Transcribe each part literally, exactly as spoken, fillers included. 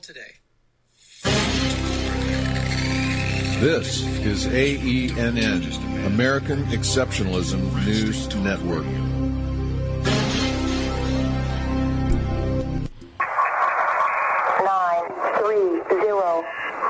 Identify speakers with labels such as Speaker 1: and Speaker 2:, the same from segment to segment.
Speaker 1: Today.
Speaker 2: This is A E N N, American Exceptionalism News Network.
Speaker 3: Nine, three, zero,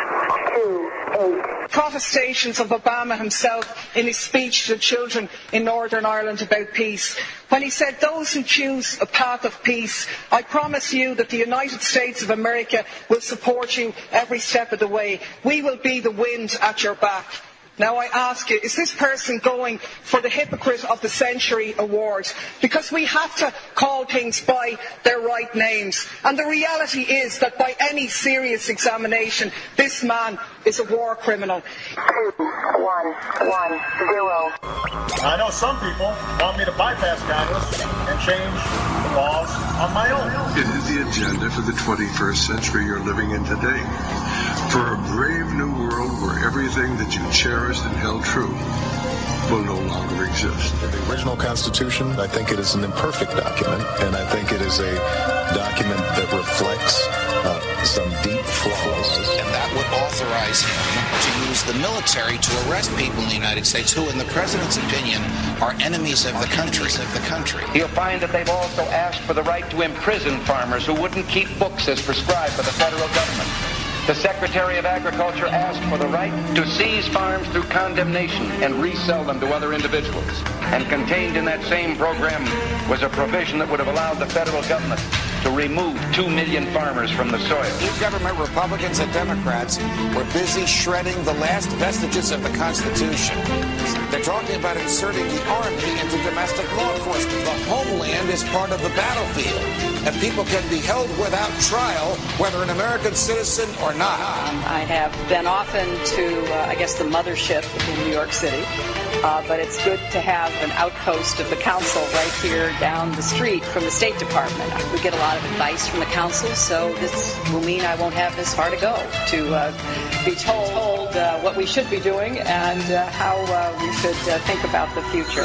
Speaker 3: two, eight.
Speaker 4: Protestations of Obama himself in his speech to children in Northern Ireland about peace, when he said, "Those who choose a path of peace, I promise you that the United States of America will support you every step of the way. We will be the wind at your back." Now I ask you, is this person going for the Hypocrite of the Century award? Because we have to call things by their right names. And the reality is that by any serious examination, this man is a war criminal.
Speaker 3: Two, one, one, zero.
Speaker 5: I know some people want me to bypass Congress and change the laws on my own.
Speaker 6: It is the agenda for the twenty-first century you're living in today. For a brave new world where everything that you cherished and held true will no longer exist.
Speaker 7: The original Constitution, I think it is an imperfect document, and I think it is a document that reflects uh, some deep flaws.
Speaker 8: And that would authorize him to use the military to arrest people in the United States who, in the president's opinion, are enemies of the country. Of the country.
Speaker 9: You'll find that they've also asked for the right to imprison farmers who wouldn't keep books as prescribed by the federal government. The Secretary of Agriculture asked for the right to seize farms through condemnation and resell them to other individuals. And contained in that same program was a provision that would have allowed the federal government to remove two million farmers from the soil.
Speaker 8: New government, Republicans and Democrats, were busy shredding the last vestiges of the Constitution. They're talking about inserting the Army into domestic law enforcement. The homeland is part of the battlefield, and people can be held without trial, whether an American citizen or not.
Speaker 10: I have been often to, uh, I guess, the mothership in New York City, uh, but it's good to have an outpost of the council right here down the street from the State Department. We get a lot of advice from the council, so this will mean I won't have this far to go to uh, be told, told uh, what we should be doing and uh, how uh, we should uh, think about the future.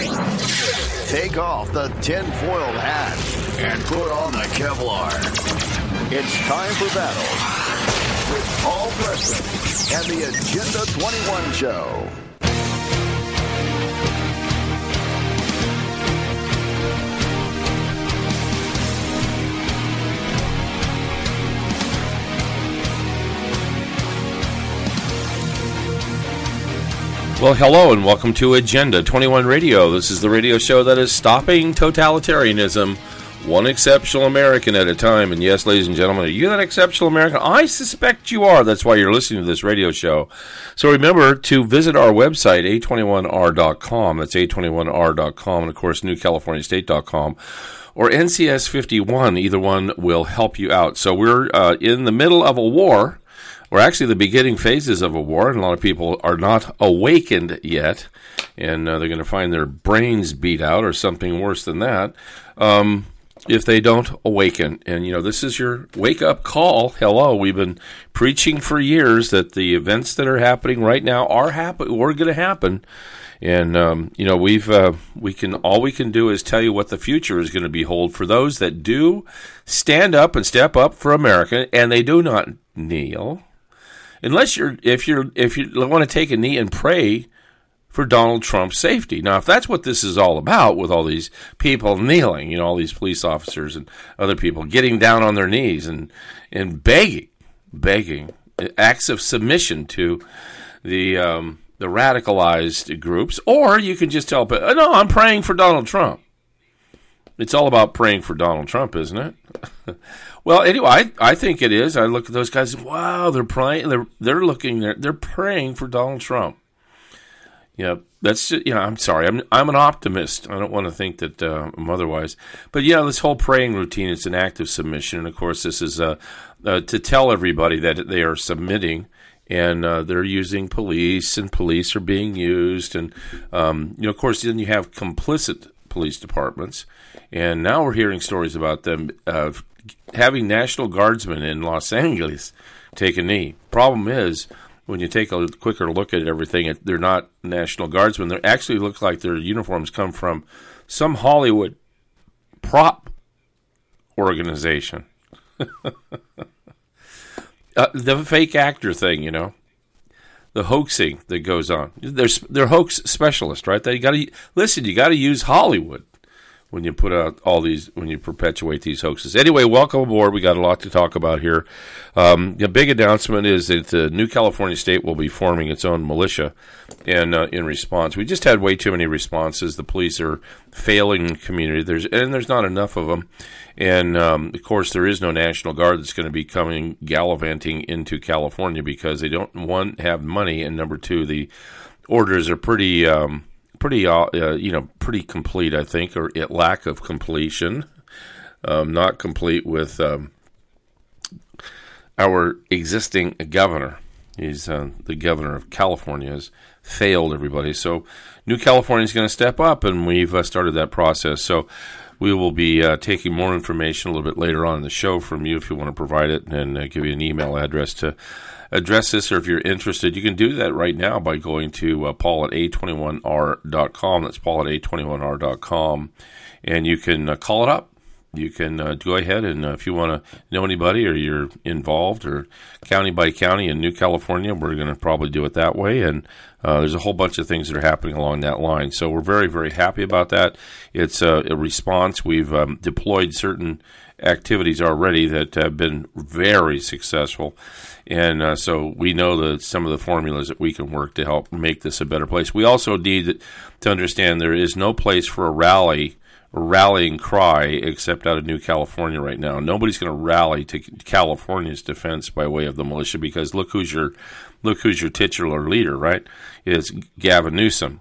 Speaker 11: Take off the tinfoil hat and put on the Kevlar. It's time for battle with Paul Preston and the Agenda twenty-one Show.
Speaker 12: Well, hello and welcome to Agenda twenty-one Radio. This is the radio show that is stopping totalitarianism, one exceptional American at a time. And yes, ladies and gentlemen, are you that exceptional American? I suspect you are. That's why you're listening to this radio show. So remember to visit our website, A twenty-one R dot com. That's A twenty-one R dot com, and of course, New California State dot com. Or N C S fifty-one. Either one will help you out. So we're uh, in the middle of a war. We're actually the beginning phases of a war, and a lot of people are not awakened yet, and uh, they're going to find their brains beat out or something worse than that um, if they don't awaken. And, you know, this is your wake-up call. Hello, we've been preaching for years that the events that are happening right now are happen- are going to happen. And, um, you know, we've uh, we can all we can do is tell you what the future is going to behold for those that do stand up and step up for America, and they do not kneel. Unless you're, if you're, if you want to take a knee and pray for Donald Trump's safety. Now, if that's what this is all about, with all these people kneeling, you know, all these police officers and other people getting down on their knees and and begging, begging, acts of submission to the um, the radicalized groups, or you can just tell, no, I'm praying for Donald Trump. It's all about praying for Donald Trump, isn't it? Well, anyway, I, I think it is. I look at those guys. Wow, they're praying. They're they're looking. They're they're praying for Donald Trump. Yeah, that's just, you know. I'm sorry. I'm I'm an optimist. I don't want to think that uh, I'm otherwise. But yeah, this whole praying routine, it's an act of submission, and of course, this is uh, uh, to tell everybody that they are submitting, and uh, they're using police, and police are being used, and um, you know, of course, then you have complicit police departments, and now we're hearing stories about them uh, having National Guardsmen in Los Angeles take a knee. Problem is, when you take a quicker look at everything, they're not National Guardsmen. They actually look like their uniforms come from some Hollywood prop organization. uh, the fake actor thing, you know, the hoaxing that goes on. They're they're hoax specialists, right? They got to listen. You got to use Hollywood when you put out all these, when you perpetuate these hoaxes. Anyway, welcome aboard. We got a lot to talk about here. Um, the big announcement is that the New California State will be forming its own militia, and uh, in response, we just had way too many responses. The police are failing the community. There's and there's not enough of them, and um, of course, there is no National Guard that's going to be coming gallivanting into California because they don't one have money, and number two, the orders are pretty. Um, Pretty, uh, uh, you know, pretty complete, I think, or at lack of completion. Um, not complete with um, our existing governor. He's uh, the governor of California has failed everybody. So New California is going to step up, and we've uh, started that process. So we will be uh, taking more information a little bit later on in the show from you if you want to provide it, and uh, give you an email address to address this, or if you're interested, you can do that right now by going to uh, paul at a twenty-one r dot com. That's paul at a twenty-one r dot com, and you can uh, call it up. You can uh, go ahead, and uh, if you want to know anybody or you're involved, or county by county in New California, we're going to probably do it that way, and uh, there's a whole bunch of things that are happening along that line. So we're very, very happy about that. It's uh, a response. We've um, deployed certain activities already that have been very successful. And uh, so we know that some of the formulas that we can work to help make this a better place. We also need to understand there is no place for a rally, a rallying cry, except out of New California right now. Nobody's going to rally to California's defense by way of the militia, because look who's your look who's your titular leader, right? It's Gavin Newsom.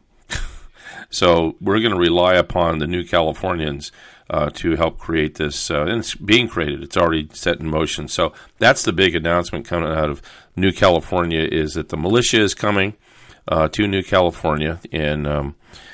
Speaker 12: So we're going to rely upon the New Californians Uh, to help create this, uh, and it's being created. It's already set in motion. So that's the big announcement coming out of New California, is that the militia is coming uh, to New California, and um,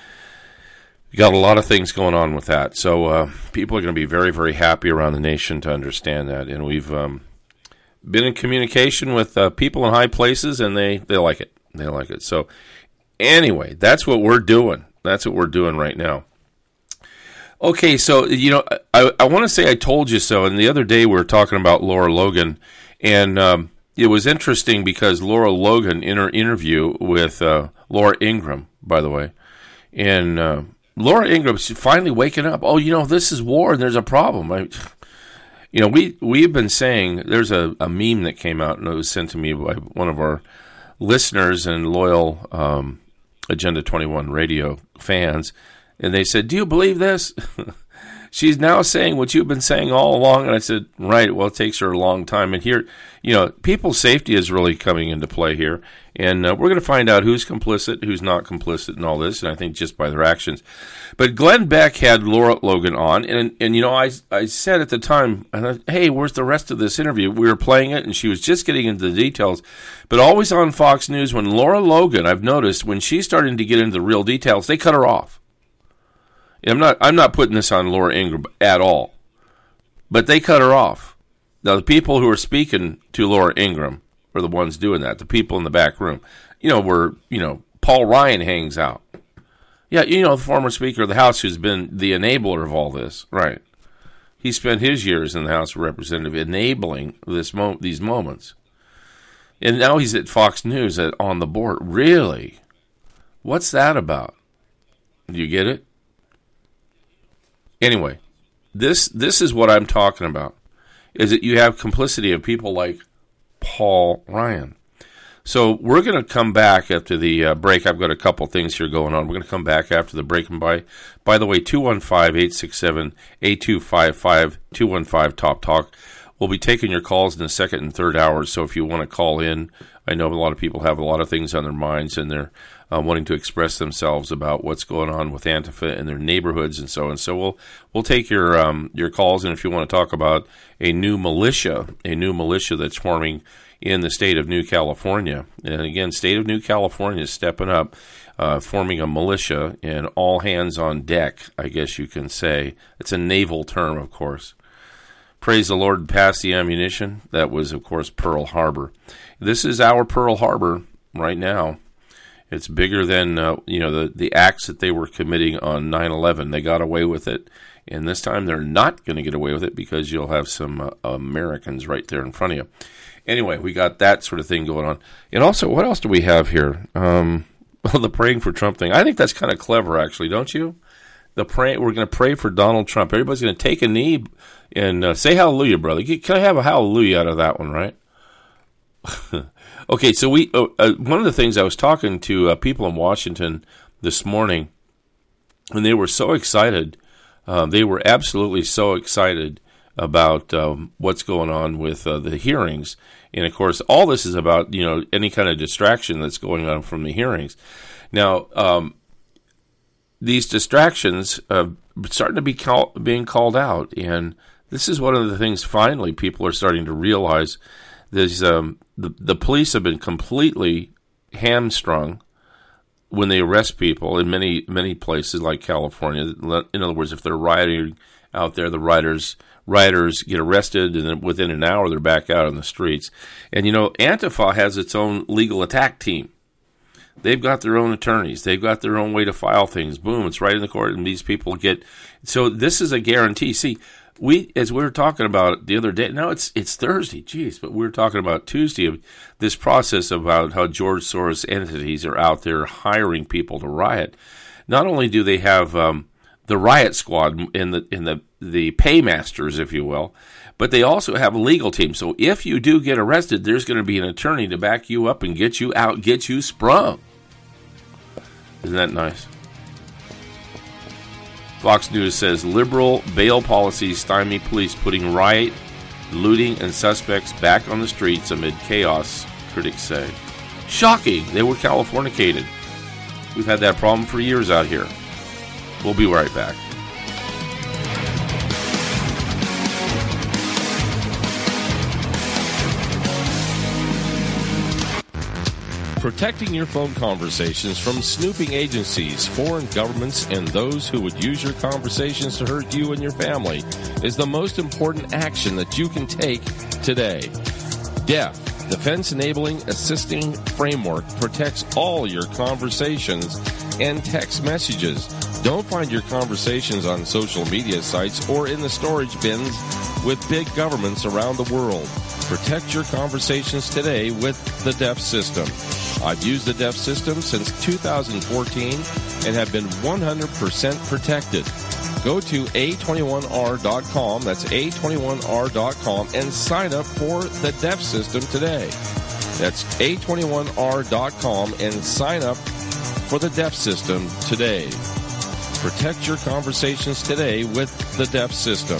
Speaker 12: we got a lot of things going on with that. So uh, people are going to be very, very happy around the nation to understand that, and we've um, been in communication with uh, people in high places, and they, they like it. They like it. So anyway, that's what we're doing. That's what we're doing right now. Okay, so, you know, I, I want to say I told you so, and the other day we were talking about Lara Logan, and um, it was interesting because Lara Logan, in her interview with uh, Laura Ingraham, by the way, and uh, Laura Ingraham's finally waking up. Oh, you know, this is war, and there's a problem. I, you know, we, we've been saying, there's a, a meme that came out, and it was sent to me by one of our listeners and loyal um, Agenda twenty-one radio fans. And they said, do you believe this? She's now saying what you've been saying all along. And I said, right, well, it takes her a long time. And here, you know, people's safety is really coming into play here. And uh, we're going to find out who's complicit, who's not complicit in all this. And I think just by their actions. But Glenn Beck had Lara Logan on. And, and you know, I I said at the time, I thought, hey, where's the rest of this interview? We were playing it, and she was just getting into the details. But always on Fox News, when Lara Logan, I've noticed, when she's starting to get into the real details, they cut her off. I'm not I'm not putting this on Laura Ingraham at all, but they cut her off. Now, the people who are speaking to Laura Ingraham are the ones doing that, the people in the back room. You know, where, you know, Paul Ryan hangs out. Yeah, you know, the former Speaker of the House who's been the enabler of all this, right? He spent his years in the House of Representatives enabling this mo- these moments. And now he's at Fox News at, on the board. Really? What's that about? Do you get it? Anyway, this this is what I'm talking about, is that you have complicity of people like Paul Ryan. So we're going to come back after the uh, break. I've got a couple things here going on. We're going to come back after the break. And by, by the way, two one five, eight six seven, eight two five five, two one five, Top Talk. We'll be taking your calls in the second and third hours. So if you want to call in, I know a lot of people have a lot of things on their minds, and they're uh, wanting to express themselves about what's going on with Antifa in their neighborhoods and so on. So we'll we'll take your um, your calls, and if you want to talk about a new militia, a new militia that's forming in the state of New California, and again, state of New California is stepping up, uh, forming a militia, and all hands on deck, I guess you can say. It's a naval term, of course. Praise the Lord, pass the ammunition. That was, of course, Pearl Harbor. This is our Pearl Harbor right now. It's bigger than, uh, you know, the, the acts that they were committing on nine eleven. They got away with it, and this time they're not going to get away with it because you'll have some uh, Americans right there in front of you. Anyway, we got that sort of thing going on. And also, what else do we have here? Um, well, the praying for Trump thing. I think that's kind of clever, actually, don't you? The pray. We're going to pray for Donald Trump. Everybody's going to take a knee and uh, say hallelujah, brother. Can I have a hallelujah out of that one, right? Okay, so we uh, uh, one of the things I was talking to uh, people in Washington this morning, and they were so excited. Uh, they were absolutely so excited about um, what's going on with uh, the hearings. And, of course, all this is about, you know, any kind of distraction that's going on from the hearings. Now, um, these distractions are starting to be call- being called out. And this is one of the things, finally, people are starting to realize. There's, um, the, the police have been completely hamstrung when they arrest people in many, many places like California. In other words, if they're rioting out there, the rioters, rioters get arrested, and then within an hour they're back out on the streets. And, you know, Antifa has its own legal attack team. They've got their own attorneys. They've got their own way to file things. Boom, it's right in the court, and these people get... So this is a guarantee. See, we, as we were talking about the other day, now it's it's Thursday, geez, but we were talking about Tuesday, this process about how George Soros entities are out there hiring people to riot. Not only do they have um, the riot squad in the in the, the paymasters, if you will, but they also have a legal team. So if you do get arrested, there's going to be an attorney to back you up and get you out, get you sprung. Isn't that nice? Fox News says liberal bail policies stymie police putting riot, looting, and suspects back on the streets amid chaos, critics say. Shocking. They were Californicated. We've had that problem for years out here. We'll be right back. Protecting your phone conversations from snooping agencies, foreign governments, and those who would use your conversations to hurt you and your family is the most important action that you can take today. D E F, Defense Enabling Assisting Framework, protects all your conversations and text messages. Don't find your conversations on social media sites or in the storage bins with big governments around the world. Protect your conversations today with the D E F system. I've used the D E F system since two thousand fourteen and have been one hundred percent protected. Go to A twenty-one R dot com, that's A twenty-one R dot com, and sign up for the D E F system today. That's A twenty-one R dot com and sign up for the D E F system today. Protect your conversations today with the D E F system.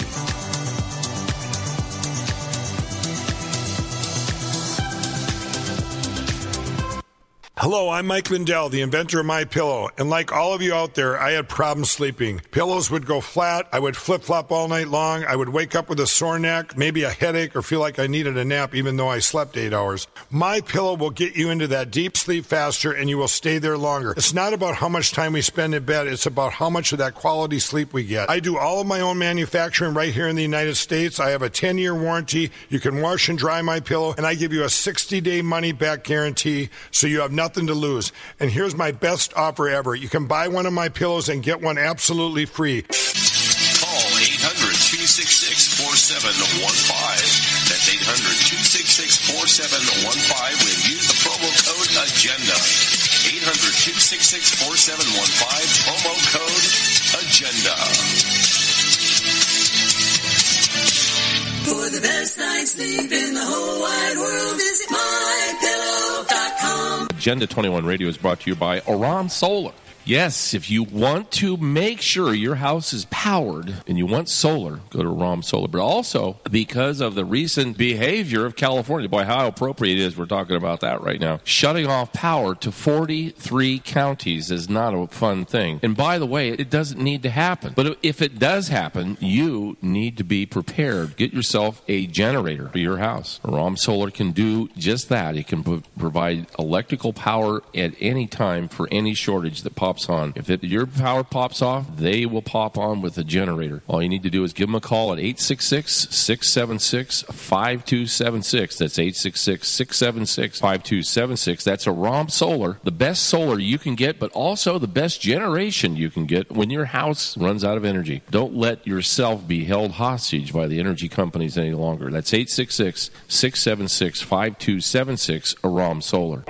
Speaker 1: Hello, I'm Mike Lindell, the inventor of MyPillow, and like all of you out there, I had problems sleeping. Pillows would go flat, I would flip-flop all night long, I would wake up with a sore neck, maybe a headache, or feel like I needed a nap even though I slept eight hours. MyPillow will get you into that deep sleep faster, and you will stay there longer. It's not about how much time we spend in bed, it's about how much of that quality sleep we get. I do all of my own manufacturing right here in the United States. I have a ten-year warranty. You can wash and dry MyPillow, and I give you a sixty-day money-back guarantee, so you have nothing to lose. And here's my best offer ever. You can buy one of my pillows and get one absolutely free.
Speaker 13: Call eight hundred, two six six, four seven one five. That's eight hundred, two six six, four seven one five and use the promo code AGENDA. eight hundred, two six six, four seven one five, promo code AGENDA.
Speaker 14: For the best night's sleep in the whole wide world, visit my pillow dot com.
Speaker 12: Agenda twenty-one Radio is brought to you by Aram Solar. Yes, if you want to make sure your house is powered and you want solar, go to Aram Solar. But also, because of the recent behavior of California, boy, how appropriate it is we're talking about that right now. Shutting off power to forty-three counties is not a fun thing. And by the way, it doesn't need to happen. But if it does happen, you need to be prepared. Get yourself a generator for your house. Aram Solar can do just that. It can pro- provide electrical power at any time for any shortage that pops pops on. If it, your power pops off, they will pop on with a generator. All you need to do is give them a call at eight six six, six seven six, five two seven six. That's eight six six, six seven six, five two seven six. That's Aram Solar, the best solar you can get, but also the best generation you can get when your house runs out of energy. Don't let yourself be held hostage by the energy companies any longer. That's eight six six, six seven six, five two seven six, Aram Solar.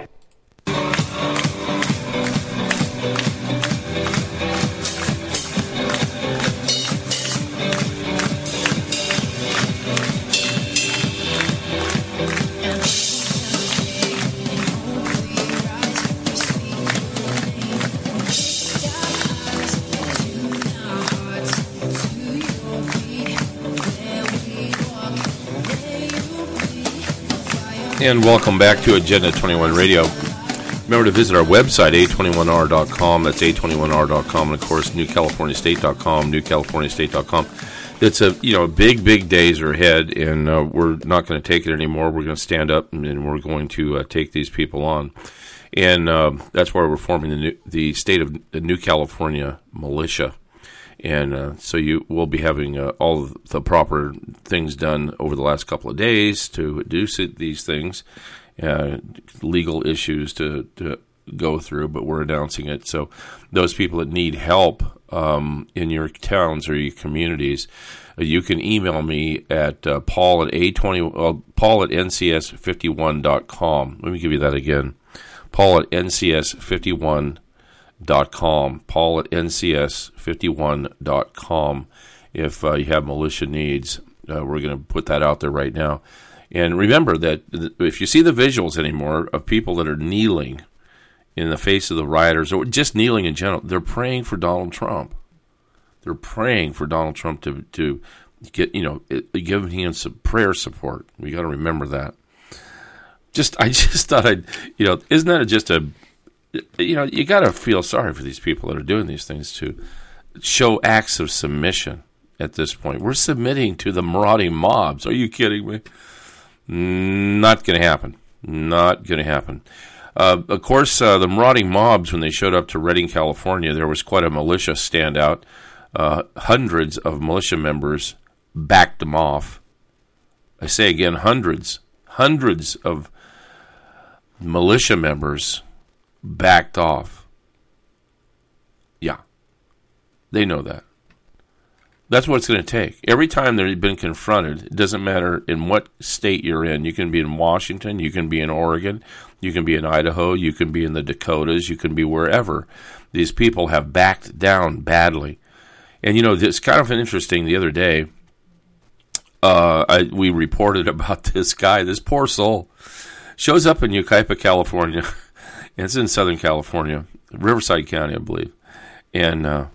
Speaker 12: And welcome back to Agenda twenty-one Radio. Remember to visit our website, A twenty-one R dot com. That's A twenty-one R dot com. And, of course, New California State dot com, New California State dot com. It's a, you know, big, big days are ahead, and uh, we're not going to take it anymore. We're going to stand up, and we're going to uh, take these people on. And uh, that's why we're forming the, new, the state of the New California Militia. And uh, so you will be having uh, all of the proper things done over the last couple of days to do these things, uh, legal issues to, to go through, but we're announcing it. So those people that need help um, in your towns or your communities, uh, you can email me at uh, paul at a twenty uh, paul at n c s fifty-one dot com. Let me give you that again. Paul at n c s fifty-one dot com. Paul at n c s fifty-one dot com. If uh, you have militia needs, uh, we're going to put that out there right now. And remember that if you see the visuals anymore of people that are kneeling in the face of the rioters, or just kneeling in general, they're praying for Donald Trump. They're praying for Donald Trump to, to get, you know, give him some prayer support. We got to remember that. Just, I just thought I'd, you know, isn't that just a, you know, you got to feel sorry for these people that are doing these things to show acts of submission at this point. We're submitting to the marauding mobs. Are you kidding me? Not going to happen. Not going to happen. Uh, of course, uh, the marauding mobs, when they showed up to Redding, California, there was quite a militia standout. Uh, hundreds of militia members backed them off. I say again, hundreds, hundreds of militia members backed off. Yeah. They know that. That's what it's going to take. Every time they've been confronted, it doesn't matter in what state you're in. You can be in Washington, you can be in Oregon, you can be in Idaho, you can be in the Dakotas, you can be wherever. These people have backed down badly. And, you know, it's kind of interesting. The other day, uh, I, we reported about this guy, this poor soul, shows up in Yucaipa, California. It's in Southern California, Riverside County, I believe. And uh,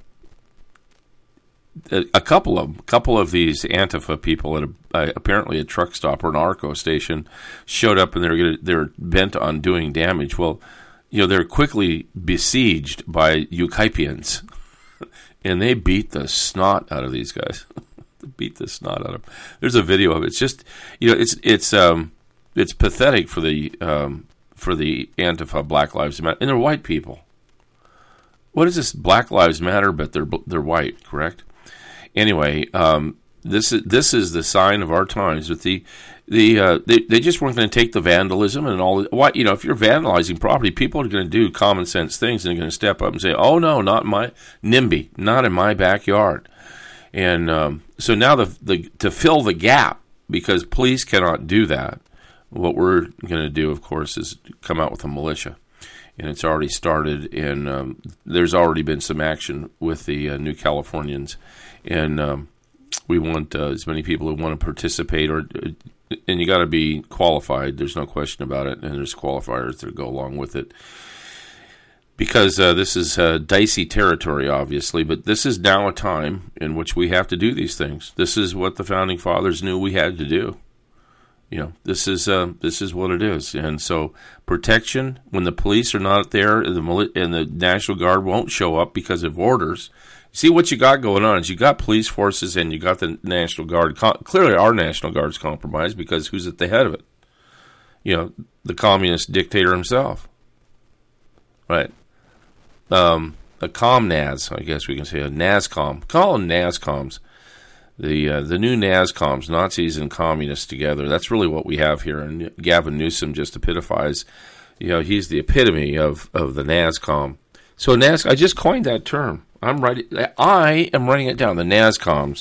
Speaker 12: a couple of couple of these Antifa people at a, uh, apparently a truck stop or an ARCO station showed up, and they're gonna, they're bent on doing damage. Well, you know, they're quickly besieged by Yucaipians, and they beat the snot out of these guys. They beat the snot out of them. There's a video of it. It's just, you know, it's it's um it's pathetic for the um for the Antifa Black Lives Matter, and they're white people. What is this Black Lives Matter? But they're they're white, correct? Anyway, um, this is this is the sign of our times. With the the uh, they they just weren't going to take the vandalism and all. Why, you know, if you're vandalizing property, people are going to do common sense things, and they're going to step up and say, "Oh no, not my NIMBY, not in my backyard." And um, so now the the to fill the gap, because police cannot do that. What we're going to do, of course, is come out with a militia. And it's already started, and um, there's already been some action with the uh, New Californians. And um, we want uh, as many people who want to participate, or and you got to be qualified. There's no question about it, and there's qualifiers that go along with it. Because uh, this is uh, dicey territory, obviously, but this is now a time in which we have to do these things. This is what the Founding Fathers knew we had to do. You know, this is uh, this is what it is, and so protection when the police are not there, and the and the National Guard won't show up because of orders. See what you got going on is you got police forces and you got the National Guard. Clearly, our National Guard's compromised because who's at the head of it? You know, the communist dictator himself, right? Um, a ComNaz, I guess we can say a NASCOM. Call them NASCOMs. The uh, the new NASCOMs, Nazis and communists together. That's really what we have here. And Gavin Newsom just epitomifies, you know, he's the epitome of, of the NASCOM. So NAS, I just coined that term. I'm writing. I am writing it down. The NASCOMs.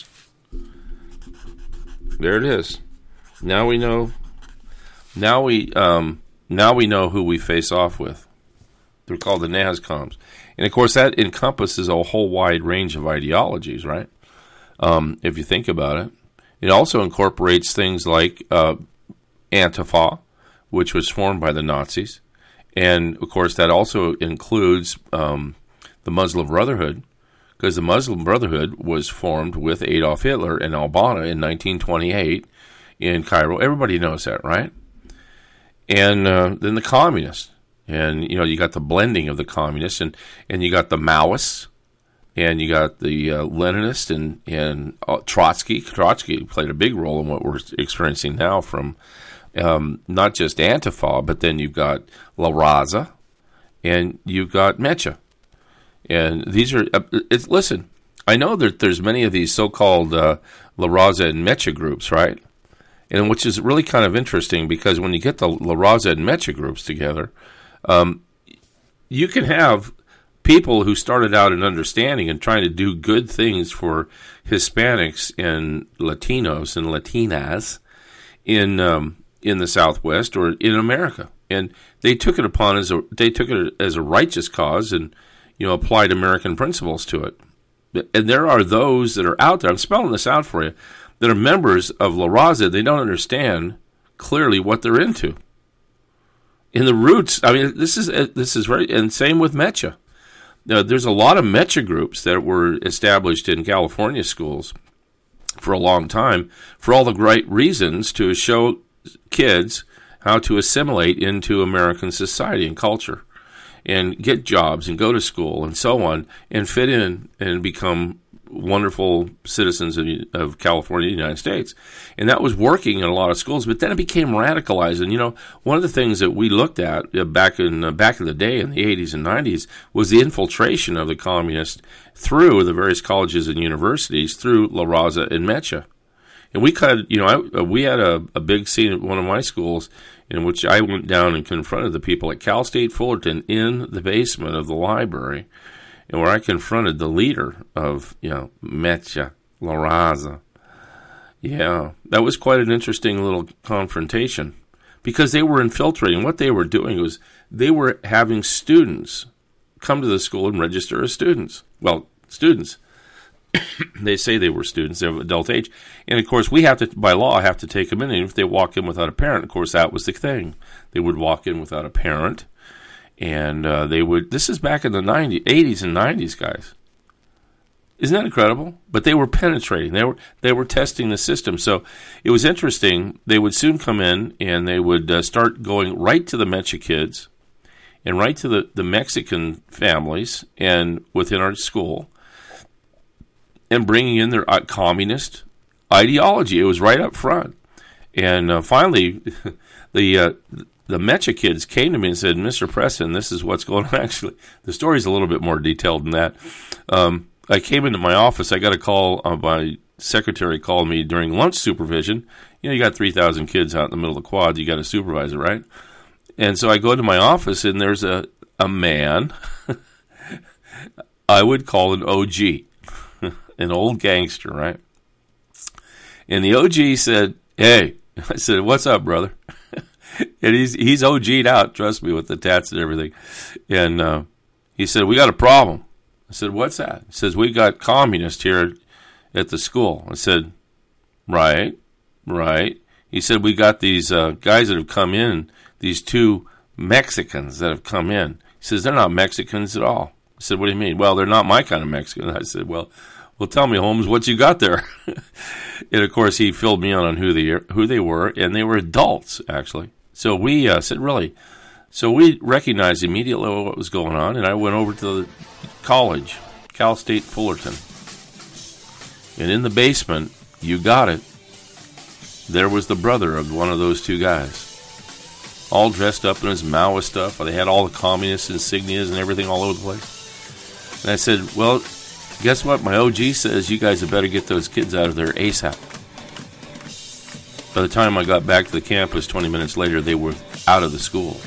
Speaker 12: There it is. Now we know. Now we um, now we know who we face off with. They're called the NASCOMs, and of course that encompasses a whole wide range of ideologies, right? Um, if you think about it, it also incorporates things like uh, Antifa, which was formed by the Nazis, and of course that also includes um, the Muslim Brotherhood, because the Muslim Brotherhood was formed with Adolf Hitler and Al-Banna in nineteen twenty-eight in Cairo. Everybody knows that, right? And uh, then the communists, and you know you got the blending of the communists, and, and you got the Maoists. And you got the uh, Leninists and, and uh, Trotsky. Trotsky played a big role in what we're experiencing now from um, not just Antifa, but then you've got La Raza and you've got Mecha. And these are, uh, it's, listen, I know that there's many of these so-called uh, La Raza and Mecha groups, right? And which is really kind of interesting because when you get the La Raza and Mecha groups together, um, you can have people who started out in understanding and trying to do good things for Hispanics and Latinos and Latinas in um, in the Southwest or in America, and they took it upon as a they took it as a righteous cause and you know applied American principles to it. And there are those that are out there. I'm spelling this out for you that are members of La Raza. They don't understand clearly what they're into. In the roots, I mean, this is this is right, and same with Mecha. Now, there's a lot of Mecha groups that were established in California schools for a long time for all the right reasons to show kids how to assimilate into American society and culture and get jobs and go to school and so on and fit in and become wonderful citizens of, of California, the United States. And that was working in a lot of schools, but then it became radicalized. And, you know, one of the things that we looked at uh, back in uh, back in the day in the eighties and nineties was the infiltration of the communists through the various colleges and universities through La Raza and Mecha. And we kind of, you know, I, we had a, a big scene at one of my schools in which I went down and confronted the people at Cal State Fullerton in the basement of the library, and where I confronted the leader of, you know, Mecha, La Raza. Yeah, that was quite an interesting little confrontation because they were infiltrating. What they were doing was they were having students come to the school and register as students. Well, students. They say they were students. They're of adult age. And, of course, we have to, by law, have to take them in. And if they walk in without a parent, of course, that was the thing. They would walk in without a parent. And uh, they would, this is back in the nineties, eighties and nineties, guys. Isn't that incredible? But they were penetrating. They were they were testing the system. So it was interesting. They would soon come in and they would uh, start going right to the Mecha kids and right to the, the Mexican families and within our school and bringing in their uh, communist ideology. It was right up front. And uh, finally, the... Uh, The Mecha kids came to me and said, Mister Preston, this is what's going on. Actually, the story's a little bit more detailed than that. Um, I came into my office. I got a call. Uh, my secretary called me during lunch supervision. You know, you got three thousand kids out in the middle of the quad. You got a supervisor, right? And so I go to my office, and there's a, a man I would call an O G, an old gangster, right? And the O G said, hey, I said, what's up, brother? And he's he's O G'd out, trust me, with the tats and everything. And uh, he said, we got a problem. I said, what's that? He says, we got communists here at the school. I said, right, right. He said, we got these uh, guys that have come in, these two Mexicans that have come in. He says, they're not Mexicans at all. I said, what do you mean? Well, they're not my kind of Mexican. I said, well, well, tell me, Holmes, what you got there? And, of course, he filled me in on who they, who they were, and they were adults, actually. So we uh, said, really? So we recognized immediately what was going on, and I went over to the college, Cal State Fullerton. And in the basement, you got it, there was the brother of one of those two guys, all dressed up in his Maoist stuff. They had all the communist insignias and everything all over the place. And I said, well, guess what? My O G says you guys had better get those kids out of there ASAP. By the time I got back to the campus twenty minutes later, they were out of the school.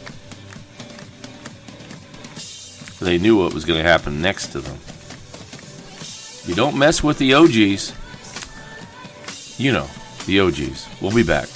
Speaker 12: They knew what was going to happen next to them. You don't mess with the O Gs. You know, the O Gs. We'll be back.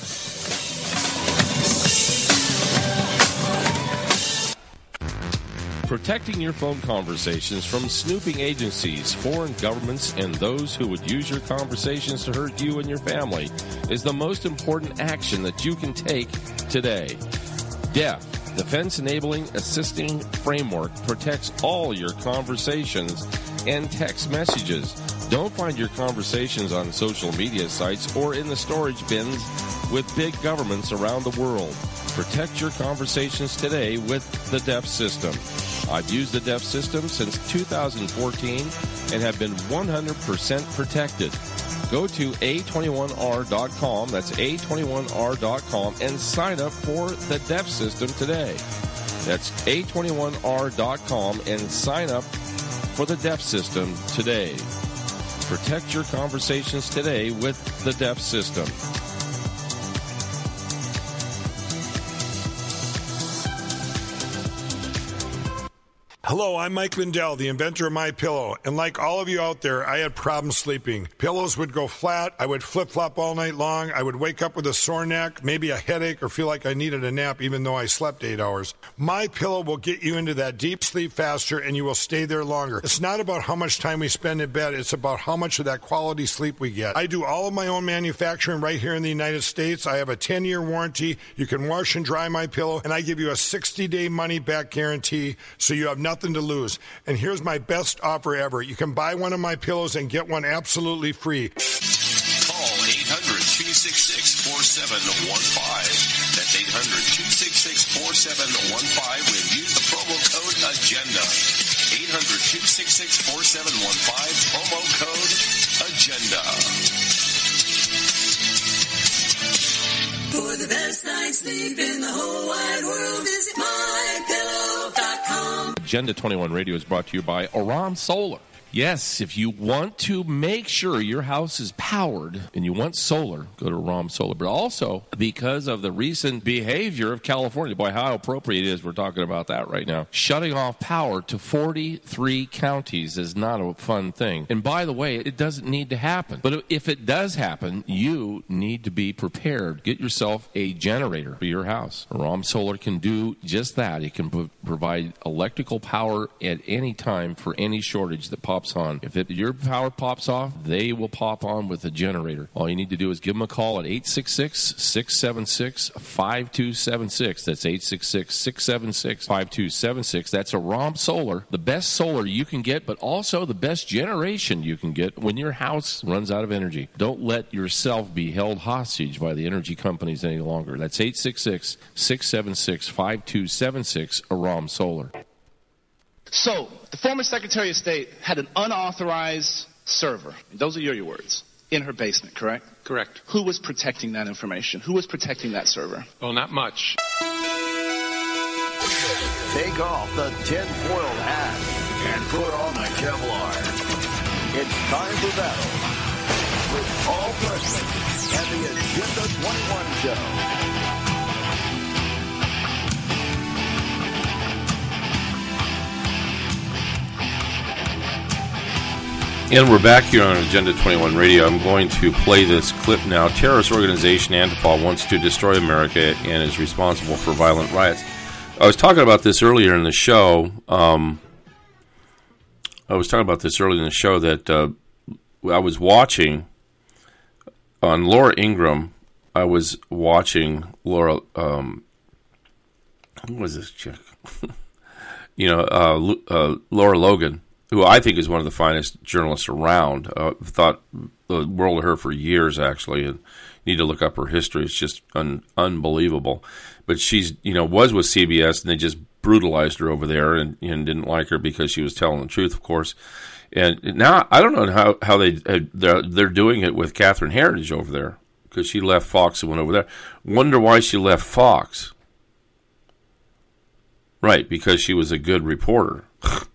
Speaker 12: Protecting your phone conversations from snooping agencies, foreign governments, and those who would use your conversations to hurt you and your family is the most important action that you can take today. D E F, Defense Enabling Assisting Framework, protects all your conversations and text messages. Don't find your conversations on social media sites or in the storage bins with big governments around the world. Protect your conversations today with the D E F system. I've used the D E F system since two thousand fourteen and have been one hundred percent protected. Go to A twenty-one R dot com, that's A twenty-one R dot com, and sign up for the D E F system today. That's A twenty-one R dot com and sign up for the D E F system today. Protect your conversations today with the D E F system.
Speaker 1: Hello, I'm Mike Lindell, the inventor of MyPillow, and like all of you out there, I had problems sleeping. Pillows would go flat, I would flip-flop all night long, I would wake up with a sore neck, maybe a headache, or feel like I needed a nap even though I slept eight hours. MyPillow will get you into that deep sleep faster, and you will stay there longer. It's not about how much time we spend in bed, it's about how much of that quality sleep we get. I do all of my own manufacturing right here in the United States. I have a ten-year warranty. You can wash and dry MyPillow, and I give you a sixty-day money-back guarantee, so you have nothing to lose. And here's my best offer ever. You can buy one of my pillows and get one absolutely free.
Speaker 13: Call eight hundred, two six six, four seven one five. That's eight hundred, two six six, four seven one five and use the promo code AGENDA. eight hundred, two six six, four seven one five, promo code AGENDA.
Speaker 14: For the best night's sleep in the whole wide world, visit my pillow dot com.
Speaker 12: Agenda twenty-one Radio is brought to you by Aram Solar. Yes, if you want to make sure your house is powered and you want solar, go to Aram Solar. But also, because of the recent behavior of California, boy, how appropriate it is we're talking about that right now. Shutting off power to forty-three counties is not a fun thing. And by the way, it doesn't need to happen. But if it does happen, you need to be prepared. Get yourself a generator for your house. Aram Solar can do just that. It can pro- provide electrical power at any time for any shortage that pops on. If it, your power pops off, they will pop on with a generator. All you need to do is give them a call at eight six six, six seven six, five two seven six. That's eight six six, six seven six, five two seven six. That's Aram Solar, the best solar you can get, but also the best generation you can get when your house runs out of energy. Don't let yourself be held hostage by the energy companies any longer. That's eight six six, six seven six, five two seven six, Aram Solar.
Speaker 15: So, the former Secretary of State had an unauthorized server, those are your, your words, in her basement, correct?
Speaker 16: Correct.
Speaker 15: Who was protecting that information? Who was protecting that server?
Speaker 16: Well, not much.
Speaker 11: Take off the tinfoil hat and put on the Kevlar. It's time for battle with Paul Preston and the Agenda twenty-one Show.
Speaker 12: And we're back here on Agenda twenty-one Radio. I'm going to play this clip now. Terrorist organization Antifa wants to destroy America and is responsible for violent riots. I was talking about this earlier in the show. Um, I was talking about this earlier in the show that uh, I was watching on Laura Ingraham. I was watching Laura. Um, who was this chick? you know, uh, uh, Laura Logan, who I think is one of the finest journalists around. Uh, I've thought the world of her for years, actually, and you need to look up her history. It's just un- unbelievable. But she's, you know, was with C B S, and they just brutalized her over there and, and didn't like her because she was telling the truth, of course. And now I don't know how, how they, they're, they're doing it with Catherine Heritage over there, because she left Fox and went over there. Wonder why she left Fox. Right, because she was a good reporter.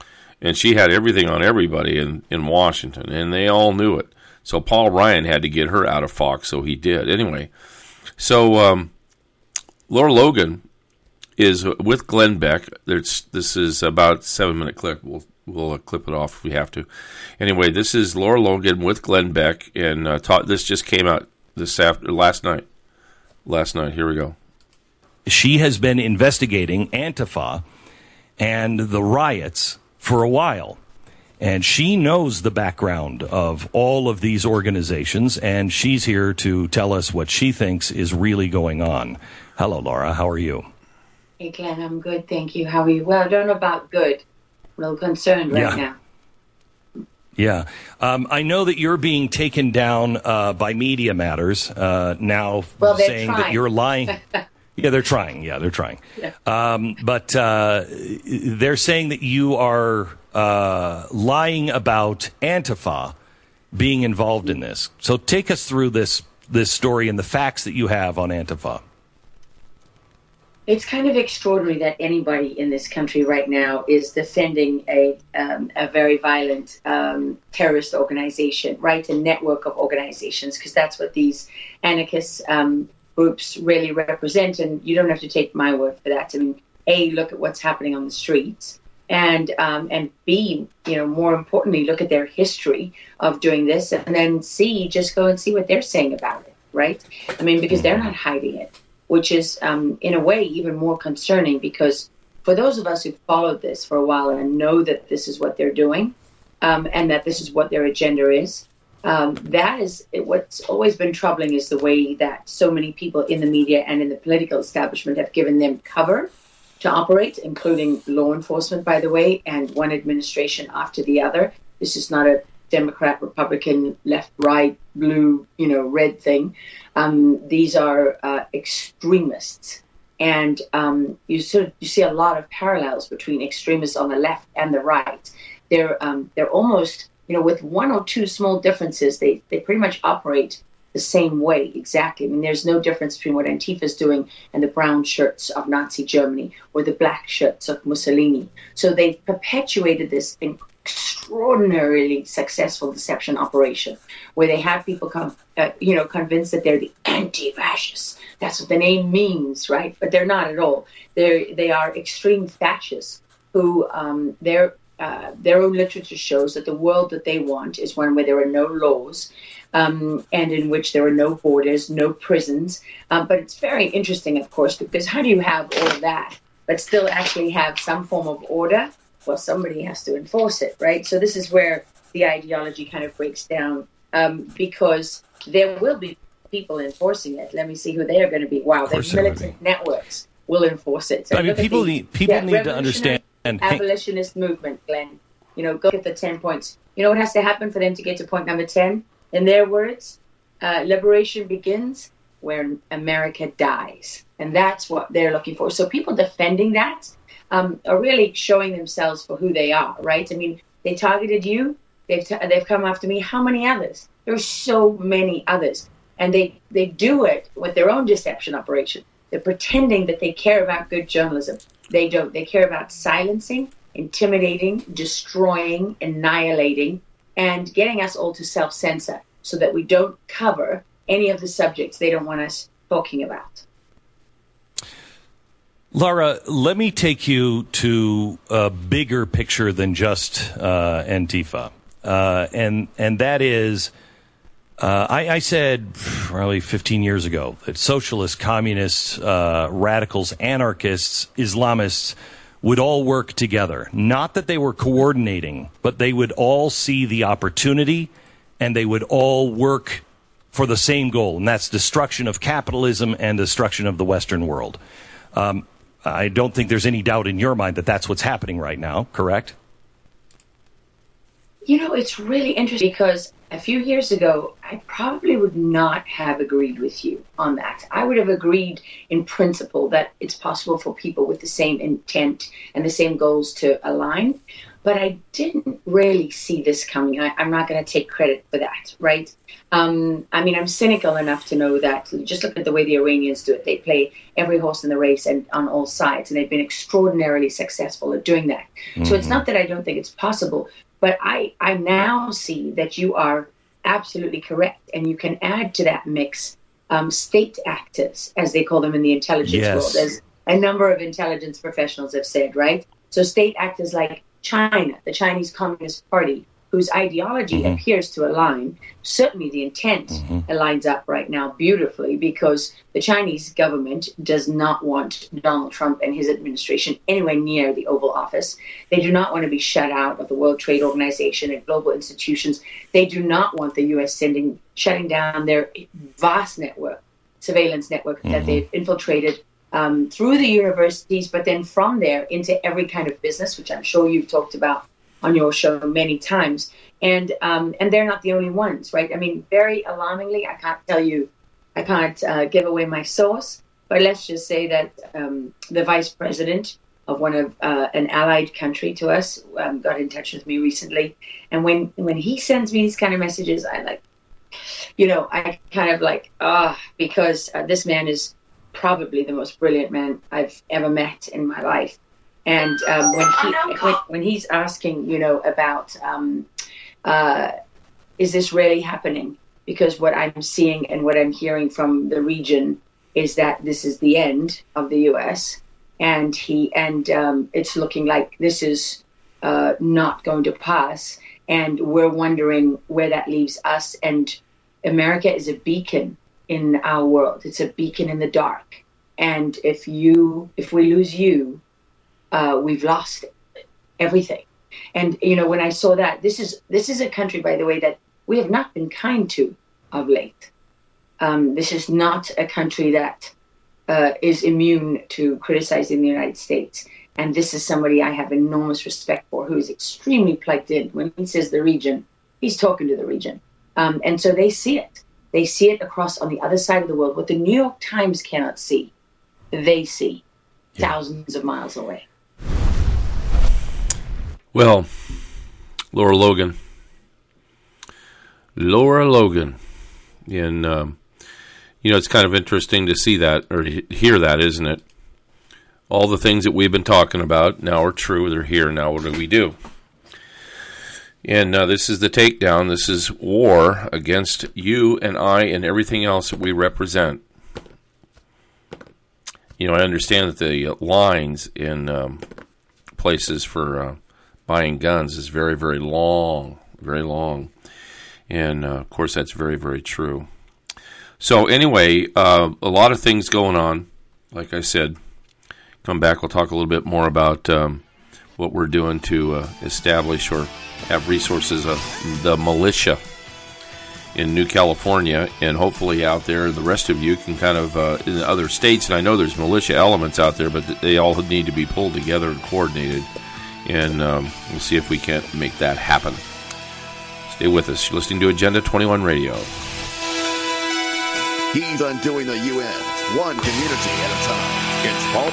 Speaker 12: And she had everything on everybody in, in Washington, and they all knew it. So Paul Ryan had to get her out of Fox, so he did. Anyway, so um, Lara Logan is with Glenn Beck. There's, this is about a seven-minute clip. We'll, we'll uh, clip it off if we have to. Anyway, this is Lara Logan with Glenn Beck, and uh, ta- this just came out this after last night. Last night. Here we go.
Speaker 16: She has been investigating Antifa and the riots for a while. And she knows the background of all of these organizations, and she's here to tell us what she thinks is really going on. Hello, Lara. How are you?
Speaker 17: Hey, Glenn. I'm good, thank you. How are you? Well, I don't know about good. I'm a little concerned right
Speaker 16: yeah.
Speaker 17: now.
Speaker 16: Yeah. Um, I know that you're being taken down uh, by Media Matters uh, now,
Speaker 17: well,
Speaker 16: saying
Speaker 17: trying.
Speaker 16: that you're lying. Yeah, they're trying. Yeah, they're trying. Yeah. Um, but uh, they're saying that you are uh, lying about Antifa being involved in this. So take us through this this story and the facts that you have on Antifa.
Speaker 17: It's kind of extraordinary that anybody in this country right now is defending a um, a very violent um, terrorist organization, right? A network of organizations, because that's what these anarchist um, groups really represent. And you don't have to take my word for that. I mean, A, look at what's happening on the streets, and um, and B, you know, more importantly, look at their history of doing this, and then C, just go and see what they're saying about it, right? I mean, because they're not hiding it, which is, um, in a way, even more concerning, because for those of us who've followed this for a while and know that this is what they're doing, um, and that this is what their agenda is, um, that is what's always been troubling, is the way that so many people in the media and in the political establishment have given them cover to operate, including law enforcement, by the way, and one administration after the other. This is not a Democrat, Republican, left, right, blue, you know, red thing. Um, these are uh, extremists, and um, you sort of you see a lot of parallels between extremists on the left and the right. They're um, they're almost, you know, with one or two small differences, they they pretty much operate the same way exactly. I mean, there's no difference between what Antifa is doing and the brown shirts of Nazi Germany or the black shirts of Mussolini. So they've perpetuated this extraordinarily successful deception operation, where they have people come, uh, you know, convinced that they're the anti-fascists. That's what the name means, right? But they're not at all. They they are extreme fascists who um, their uh, their own literature shows that the world that they want is one where there are no laws, um, and in which there are no borders, no prisons. Um, but it's very interesting, of course, because how do you have all of that but still actually have some form of order? Well, somebody has to enforce it, right? So this is where the ideology kind of breaks down, um, because there will be people enforcing it. Let me see who they are going to be. Wow, the militant networks will enforce it. So
Speaker 16: I mean, people
Speaker 17: the,
Speaker 16: need people
Speaker 17: yeah,
Speaker 16: need to understand.
Speaker 17: Abolitionist movement, Glenn. You know, go at the ten points. You know what has to happen for them to get to point number ten? In their words, uh, liberation begins where America dies, and that's what they're looking for. So people defending that Um, are really showing themselves for who they are, right? I mean, they targeted you. They've t- they've come after me. How many others? There are so many others, and they they do it with their own deception operation. They're pretending that they care about good journalism. They don't. They care about silencing, intimidating, destroying, annihilating, and getting us all to self-censor so that we don't cover any of the subjects they don't want us talking about.
Speaker 16: Lara, let me take you to a bigger picture than just uh, Antifa, uh, and and that is, uh, I, I said probably fifteen years ago that socialists, communists, uh, radicals, anarchists, Islamists would all work together. Not that they were coordinating, but they would all see the opportunity, and they would all work for the same goal, and that's destruction of capitalism and destruction of the Western world. Um, I don't think there's any doubt in your mind that that's what's happening right now, correct?
Speaker 17: You know, it's really interesting because a few years ago, I probably would not have agreed with you on that. I would have agreed in principle that it's possible for people with the same intent and the same goals to align. but I didn't really see this coming. I, I'm not going to take credit for that, right? Um, I mean, I'm cynical enough to know that, just look at the way the Iranians do it. They play every horse in the race and on all sides, and they've been extraordinarily successful at doing that. Mm-hmm. So it's not that I don't think it's possible, but I, I now see that you are absolutely correct, and you can add to that mix um, state actors, as they call them in the intelligence
Speaker 16: yes.
Speaker 17: world, as a number of intelligence professionals have said, right? So state actors like China, the Chinese Communist Party, whose ideology mm-hmm. appears to align. Certainly the intent mm-hmm. aligns up right now beautifully, because the Chinese government does not want Donald Trump and his administration anywhere near the Oval Office. They do not want to be shut out of the World Trade Organization and global institutions. They do not want the U S sending shutting down their vast network, surveillance network mm-hmm. that they've infiltrated um, through the universities, but then from there into every kind of business, which I'm sure you've talked about on your show many times. And um, and they're not the only ones, right? I mean, very alarmingly, I can't tell you, I can't uh, give away my source, but let's just say that um, the vice president of one of uh, an allied country to us um, got in touch with me recently. And when, when he sends me these kind of messages, I like, you know, I kind of like, ah, because uh, this man is probably the most brilliant man I've ever met in my life. And um, when he when, when he's asking, you know, about um, uh, is this really happening? Because what I'm seeing and what I'm hearing from the region is that this is the end of the U S and he and um, it's looking like this is uh, not going to pass. And we're wondering where that leaves us. And America is a beacon in our world. It's a beacon in the dark. And if you if we lose you, Uh, we've lost everything. And, you know, when I saw that, this is this is a country, by the way, that we have not been kind to of late. Um, this is not a country that uh, is immune to criticizing the United States. And this is somebody I have enormous respect for, who is extremely plugged in. When he says the region, he's talking to the region. Um, and so they see it. They see it across on the other side of the world. What the New York Times cannot see, they see yeah. thousands of miles away.
Speaker 12: Well, Laura Logan. Laura Logan. And, um, you know, it's kind of interesting to see that, or hear that, isn't it? All the things that we've been talking about now are true. They're here. Now what do we do? And uh, this is the takedown. This is war against you and I and everything else that we represent. You know, I understand that the lines in um, places for uh, buying guns is very, very long, very long. And, uh, of course, that's very, very true. So, anyway, uh, a lot of things going on. Like I said, come back, we'll talk a little bit more about um, what we're doing to uh, establish or have resources of the militia in New California, and hopefully out there the rest of you can kind of, uh, in other states, and I know there's militia elements out there, but they all need to be pulled together and coordinated. And um, we'll see if we can't make that happen. Stay with us. You're listening to Agenda twenty-one Radio.
Speaker 11: He's undoing the U N, one community at a time. It's Paul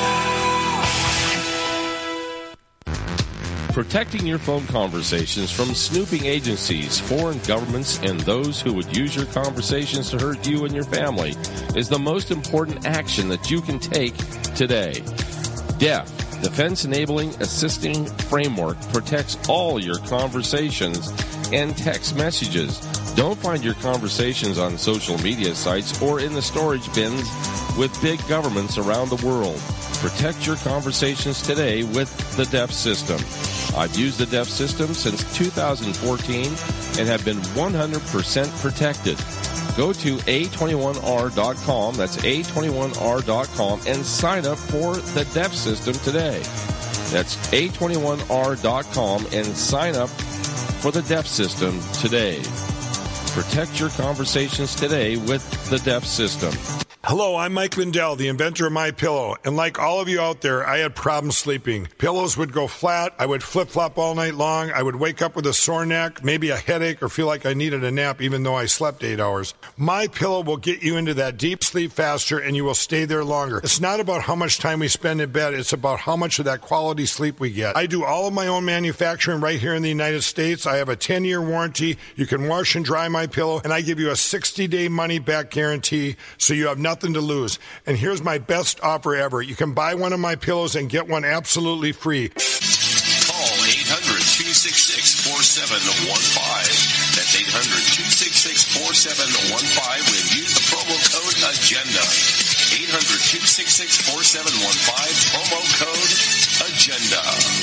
Speaker 11: Preston.
Speaker 12: Protecting your phone conversations from snooping agencies, foreign governments, and those who would use your conversations to hurt you and your family is the most important action that you can take today. D E F, Defense Enabling Assisting Framework, protects all your conversations and text messages. Don't find your conversations on social media sites or in the storage bins with big governments around the world. Protect your conversations today with the D E F system. I've used the D E F system since two thousand fourteen and have been one hundred percent protected. Go to A twenty-one R dot com, that's A twenty-one R dot com, and sign up for the D E F system today. That's A twenty-one R dot com and sign up for the D E F system today. Protect your conversations today with the D E F system.
Speaker 1: Hello, I'm Mike Lindell, the inventor of My Pillow, and like all of you out there, I had problems sleeping. Pillows would go flat, I would flip-flop all night long, I would wake up with a sore neck, maybe a headache, or feel like I needed a nap even though I slept eight hours. My Pillow will get you into that deep sleep faster and you will stay there longer. It's not about how much time we spend in bed, it's about how much of that quality sleep we get. I do all of my own manufacturing right here in the United States. I have a ten-year warranty. You can wash and dry My Pillow, and I give you a sixty-day money-back guarantee, so you have nothing to lose. And here's my best offer ever. You can buy one of my pillows and get one absolutely free.
Speaker 13: Call eight hundred, two six six, four seven one five. That's eight hundred, two six six, four seven one five and use the promo code AGENDA. eight hundred, two six six, four seven one five, promo code AGENDA.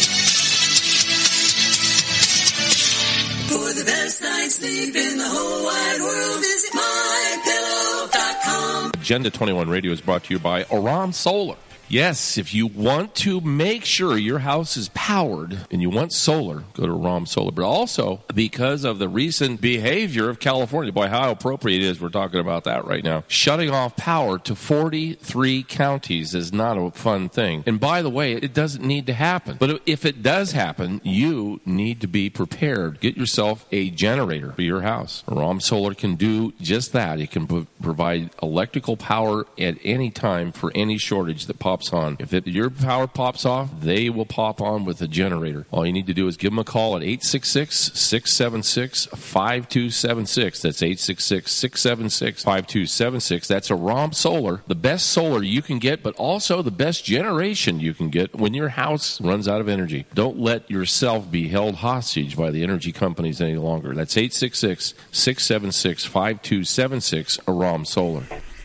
Speaker 14: For the best night's sleep in the whole wide world, visit my pillow dot com.
Speaker 12: Agenda twenty-one Radio is brought to you by Aram Solar. Yes, if you want to make sure your house is powered and you want solar, go to Aram Solar. But also, because of the recent behavior of California, boy, how appropriate it is we're talking about that right now. Shutting off power to forty-three counties is not a fun thing. And by the way, it doesn't need to happen. But if it does happen, you need to be prepared. Get yourself a generator for your house. Aram Solar can do just that. It can p- provide electrical power at any time for any shortage that pops on. If it, your power pops off, they will pop on with a generator. All you need to do is give them a call at eight six six, six seven six, five two seven six. That's eight six six, six seven six, five two seven six. That's Aram Solar, the best solar you can get, but also the best generation you can get when your house runs out of energy. Don't let yourself be held hostage by the energy companies any longer. That's eight six six, six seven six, five two seven six, Aram Solar.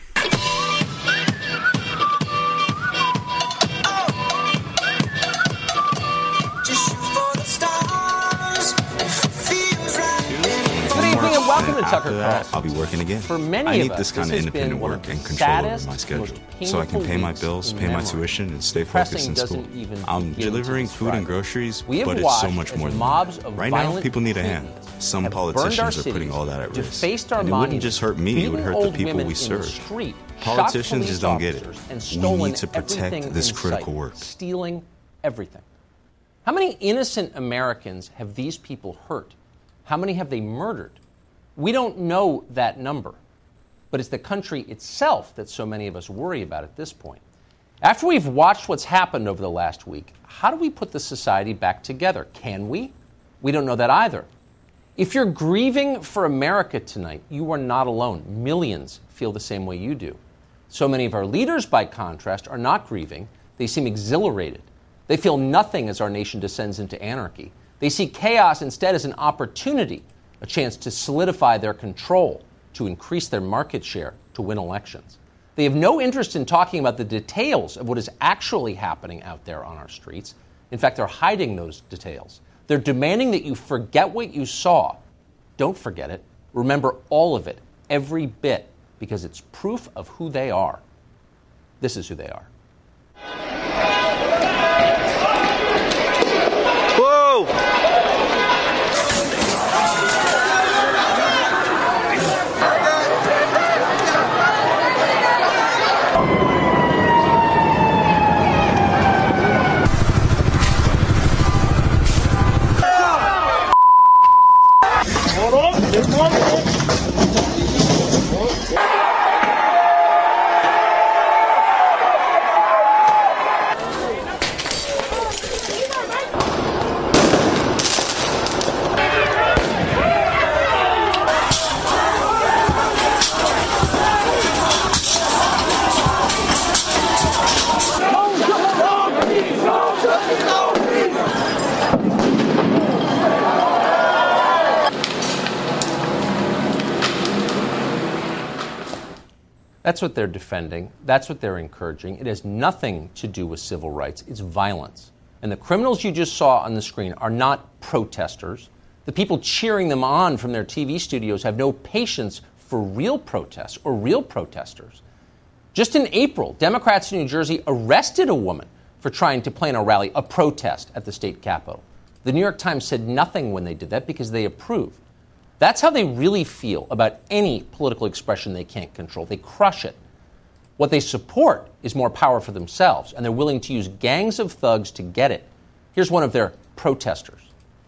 Speaker 18: Welcome to Tucker
Speaker 19: Carlson. I'll be working again.
Speaker 18: For many
Speaker 19: I need
Speaker 18: of us,
Speaker 19: this kind
Speaker 18: this
Speaker 19: of independent work and control over my schedule, so I can pay my bills, pay my tuition, and stay focused in school. I'm delivering food and groceries, but it's so much more than that. Right now, people need a hand. Some politicians are putting all that at risk. And it wouldn't just hurt me, it would hurt the people we serve. Politicians just don't get it. We need to protect this critical work.
Speaker 18: Stealing everything. How many innocent Americans have these people hurt? How many have they murdered? We don't know that number, but it's the country itself that so many of us worry about at this point. After we've watched what's happened over the last week, how do we put the society back together? Can we? We don't know that either. If you're grieving for America tonight, you are not alone. Millions feel the same way you do. So many of our leaders, by contrast, are not grieving. They seem exhilarated. They feel nothing as our nation descends into anarchy. They see chaos instead as an opportunity, a chance to solidify their control, to increase their market share, to win elections. They have no interest in talking about the details of what is actually happening out there on our streets. In fact, they're hiding those details. They're demanding that you forget what you saw. Don't forget it. Remember all of it, every bit, because it's proof of who they are. This is who they are.
Speaker 19: Whoa!
Speaker 18: That's what they're defending. That's what they're encouraging. It has nothing to do with civil rights. It's violence. And the criminals you just saw on the screen are not protesters. The people cheering them on from their T V studios have no patience for real protests or real protesters. Just in April, Democrats in New Jersey arrested a woman for trying to plan a rally, a protest at the state capitol. The New York Times said nothing when they did that because they approved. That's how they really feel about any political expression they can't control. They crush it. What they support is more power for themselves, and they're willing to use gangs of thugs to get it. Here's one of their protesters.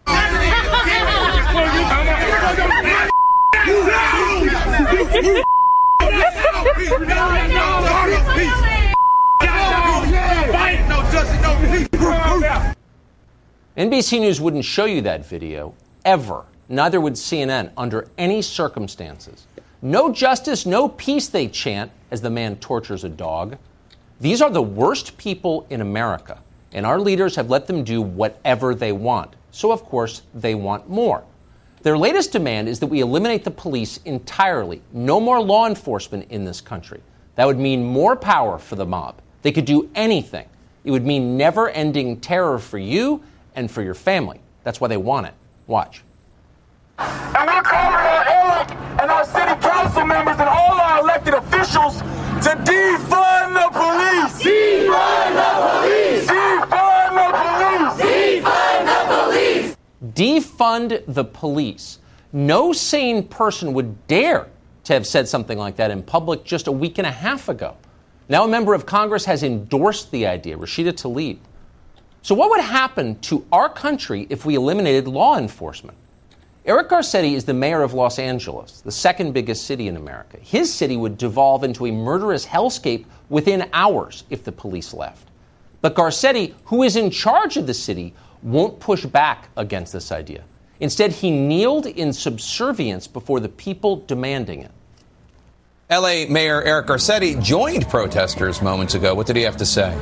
Speaker 18: N B C News wouldn't show you that video, ever. Neither would C N N, under any circumstances. No justice, no peace, they chant, as the man tortures a dog. These are the worst people in America, and our leaders have let them do whatever they want. So, of course, they want more. Their latest demand is that we eliminate the police entirely. No more law enforcement in this country. That would mean more power for the mob. They could do anything. It would mean never-ending terror for you and for your family. That's why they want it. Watch.
Speaker 20: And we're calling our A I and our city council members and all our elected officials to defund the police! Defund the police! Defund the police! Defund the police!
Speaker 18: Defund the police. No sane person would dare to have said something like that in public just a week and a half ago. Now a member of Congress has endorsed the idea, Rashida Tlaib. So what would happen to our country if we eliminated law enforcement? Eric Garcetti is the mayor of Los Angeles, the second biggest city in America. His city would devolve into a murderous hellscape within hours if the police left. But Garcetti, who is in charge of the city, won't push back against this idea. Instead, he kneeled in subservience before the people demanding it.
Speaker 21: L A Mayor Eric Garcetti joined protesters moments ago. What did he have to say?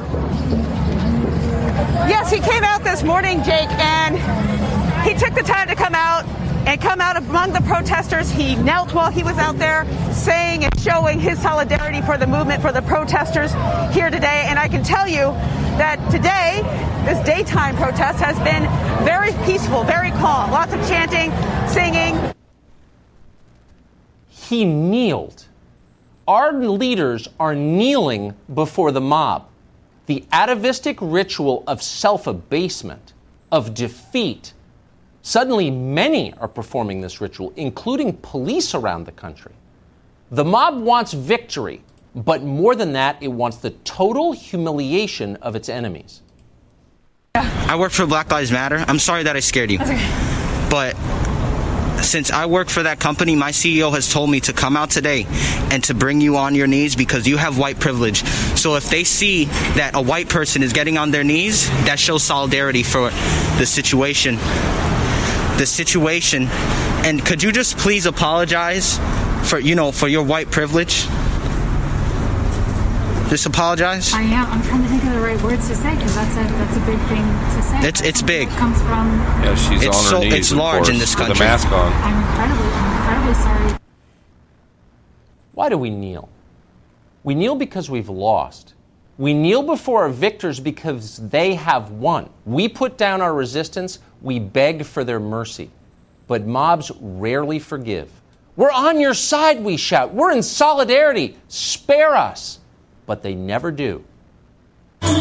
Speaker 22: Yes, he came out this morning, Jake, and he took the time to come out and come out among the protesters. He knelt while he was out there saying and showing his solidarity for the movement, for the protesters here today. And I can tell you that today, this daytime protest has been very peaceful, very calm. Lots of chanting, singing.
Speaker 18: He kneeled. Our leaders are kneeling before the mob. The atavistic ritual of self-abasement, of defeat. Suddenly, many are performing this ritual, including police around the country. The mob wants victory, but more than that, it wants the total humiliation of its enemies.
Speaker 23: I work for Black Lives Matter. I'm sorry that I scared you. That's okay. But since I work for that company, my C E O has told me to come out today and to bring you on your knees because you have white privilege. So if they see that a white person is getting on their knees, that shows solidarity for the situation. The situation. And could you just please apologize for, you know, for your white privilege? Just apologize?
Speaker 24: I am. I'm trying to think of the right words to say because that's a that's a big thing to say.
Speaker 23: It's it's big.
Speaker 24: It comes from.
Speaker 12: Yeah, she's
Speaker 23: it's
Speaker 12: on her
Speaker 23: so,
Speaker 12: knees.
Speaker 23: It's large
Speaker 12: course,
Speaker 23: in this country.
Speaker 12: With a mask on.
Speaker 24: I'm incredibly, I'm incredibly sorry.
Speaker 18: Why do we kneel? We kneel because we've lost. We kneel before our victors because they have won. We put down our resistance. We beg for their mercy. But mobs rarely forgive. We're on your side, we shout. We're in solidarity. Spare us. But they never do.
Speaker 20: Why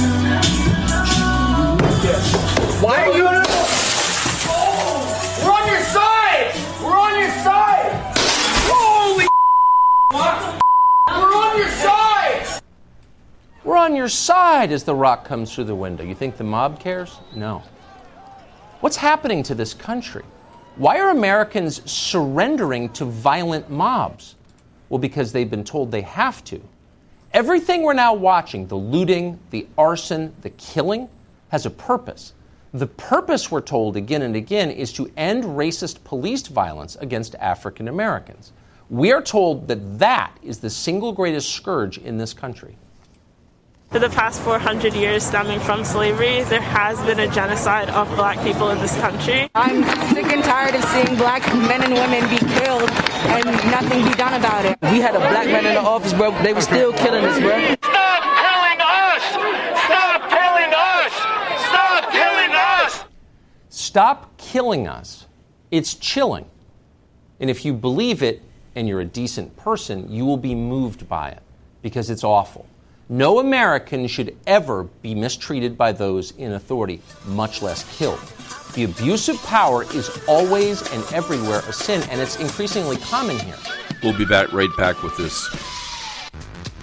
Speaker 20: are you? Oh, we're on your side. We're on your side. Holy what? We're on your side.
Speaker 18: We're on your side as the rock comes through the window. You think the mob cares? No. What's happening to this country? Why are Americans surrendering to violent mobs? Well, because they've been told they have to. Everything we're now watching, the looting, the arson, the killing, has a purpose. The purpose, we're told again and again, is to end racist police violence against African Americans. We are told that that is the single greatest scourge in this country.
Speaker 25: For the past four hundred years stemming from slavery, there has been a genocide of black people in this country.
Speaker 26: I'm sick and tired of seeing black men and women be killed and nothing be done about it.
Speaker 27: We had a black man in the office, bro. They were still killing us, bro.
Speaker 20: Stop killing us! Stop killing us! Stop killing us!
Speaker 18: Stop killing us. It's chilling. And if you believe it and you're a decent person, you will be moved by it because it's awful. No American should ever be mistreated by those in authority, much less killed. The abuse of power is always and everywhere a sin, and it's increasingly common here.
Speaker 12: We'll be back right back with this.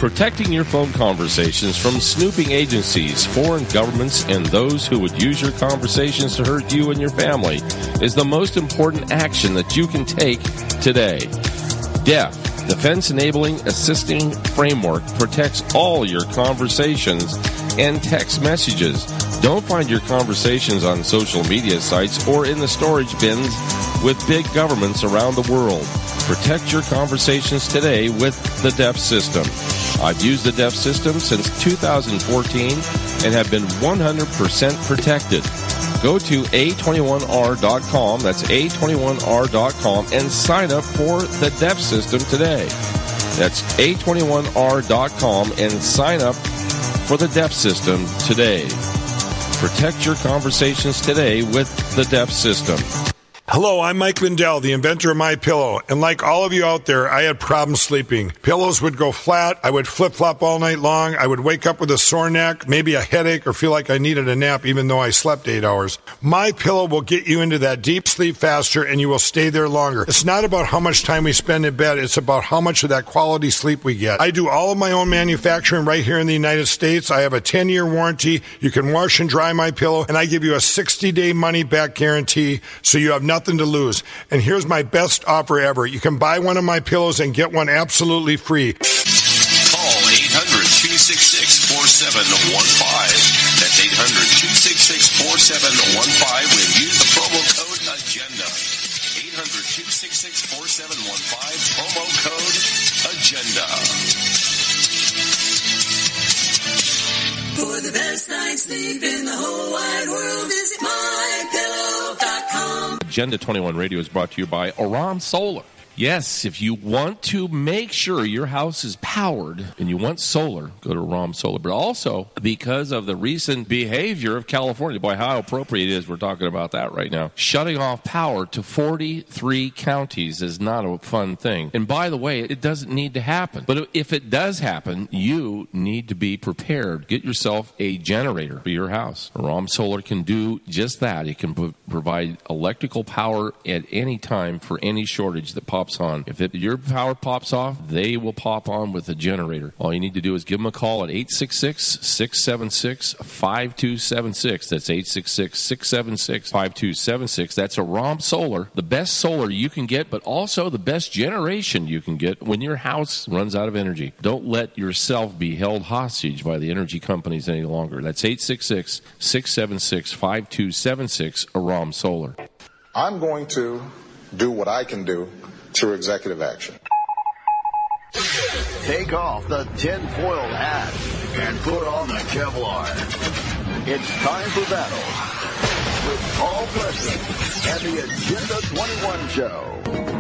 Speaker 12: Protecting your phone conversations from snooping agencies, foreign governments, and those who would use your conversations to hurt you and your family is the most important action that you can take today. D E F, Defense Enabling Assisting Framework, protects all your conversations and text messages. Don't find your conversations on social media sites or in the storage bins with big governments around the world. Protect your conversations today with the D E F system. I've used the D E F system since two thousand fourteen and have been one hundred percent protected. Go to A twenty-one R dot com, that's A twenty-one R dot com, and sign up for the D E F system today. That's A twenty-one R dot com and sign up for the D E F system today. Protect your conversations today with the D E F system.
Speaker 1: Hello, I'm Mike Lindell, the inventor of MyPillow, and like all of you out there, I had problems sleeping. Pillows would go flat, I would flip-flop all night long, I would wake up with a sore neck, maybe a headache, or feel like I needed a nap even though I slept eight hours. MyPillow will get you into that deep sleep faster, and you will stay there longer. It's not about how much time we spend in bed, it's about how much of that quality sleep we get. I do all of my own manufacturing right here in the United States. I have a ten-year warranty. You can wash and dry MyPillow, and I give you a sixty-day money-back guarantee, so you have nothing Nothing to lose. And here's my best offer ever. You can buy one of my pillows and get one absolutely free.
Speaker 13: Call eight hundred, two six six, four seven one five. That's eight hundred, two six six, four seven one five and use the promo code AGENDA. eight hundred, two six six, four seven one five, promo code AGENDA.
Speaker 14: For the best night's sleep in the whole wide world, visit my pillow dot com.
Speaker 12: Agenda twenty-one Radio is brought to you by Aram Solar. Yes, if you want to make sure your house is powered and you want solar, go to Aram Solar. But also, because of the recent behavior of California, boy, how appropriate it is we're talking about that right now. Shutting off power to forty-three counties is not a fun thing. And by the way, it doesn't need to happen. But if it does happen, you need to be prepared. Get yourself a generator for your house. Aram Solar can do just that. It can p- provide electrical power at any time for any shortage that pops on. If it, your power pops off, they will pop on with a generator. All you need to do is give them a call at eight six six, six seven six, five two seven six. That's eight six six, six seven six, five two seven six. That's Aram Solar. The best solar you can get, but also the best generation you can get when your house runs out of energy. Don't let yourself be held hostage by the energy companies any longer. That's eight six six, six seven six, five two seven six, Aram Solar.
Speaker 2: I'm going to do what I can do through executive action.
Speaker 11: Take off the tinfoil hat and put on the Kevlar. It's time for battle with Paul Preston and the Agenda twenty-one Show.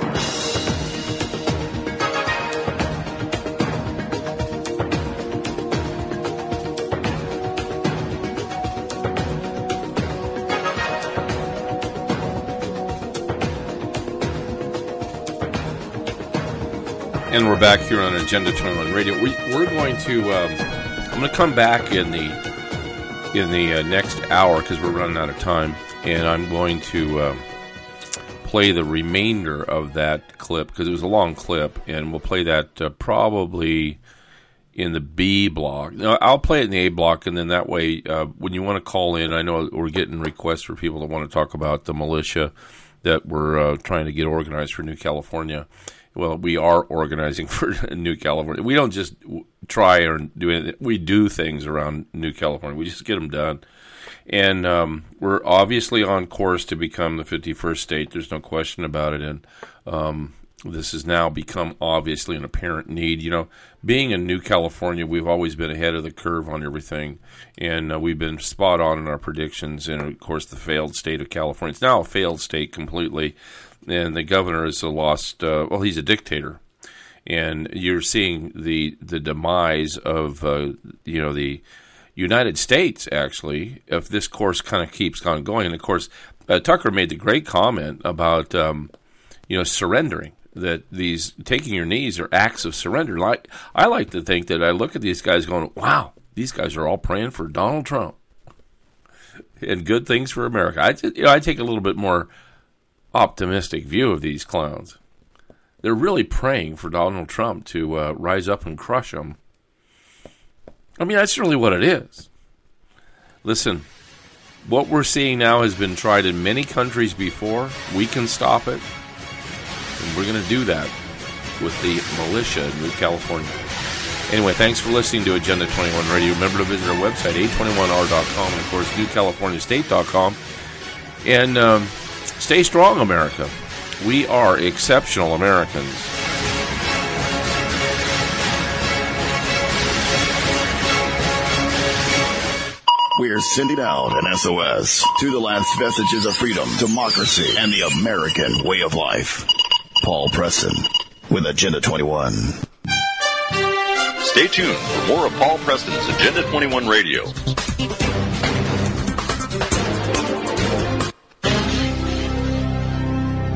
Speaker 12: And we're back here on Agenda twenty-one Radio. We, we're going to, um, I'm going to come back in the in the uh, next hour because we're running out of time, and I'm going to uh, play the remainder of that clip because it was a long clip, and we'll play that uh, probably in the B block. No, I'll play it in the A block, and then that way, uh, when you want to call in, I know we're getting requests for people that want to talk about the militia that we're uh, trying to get organized for New California. Well, we are organizing for New California. We don't just try or do anything. We do things around New California. We just get them done. And um, we're obviously on course to become the fifty-first state. There's no question about it. And um, this has now become obviously an apparent need. You know, being in New California, we've always been ahead of the curve on everything. And uh, we've been spot on in our predictions. And, of course, the failed state of California. It's now a failed state completely. And the governor is a lost, uh, well, he's a dictator. And you're seeing the the demise of, uh, you know, the United States, actually, if this course kind of keeps on going. And, of course, uh, Tucker made the great comment about, um, you know, surrendering, that these taking your knees are acts of surrender. Like I like to think that I look at these guys going, wow, these guys are all praying for Donald Trump and good things for America. I, you know, I take a little bit more optimistic view of these clowns. They're really praying for Donald Trump to uh, rise up and crush them. I mean, that's really what it is. Listen, what we're seeing now has been tried in many countries before. We can stop it. And we're going to do that with the militia in New California. Anyway, thanks for listening to Agenda twenty-one Radio. Remember to visit our website, eight twenty-one R dot com, and, of course, new california state dot com. And um, stay strong, America. We are exceptional Americans.
Speaker 11: We're sending out an S O S to the last vestiges of freedom, democracy, and the American way of life. Paul Preston with Agenda twenty-one.
Speaker 3: Stay tuned for more of Paul Preston's Agenda twenty-one Radio.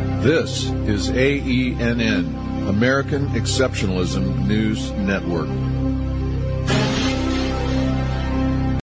Speaker 4: This is A E N N, American Exceptionalism News Network.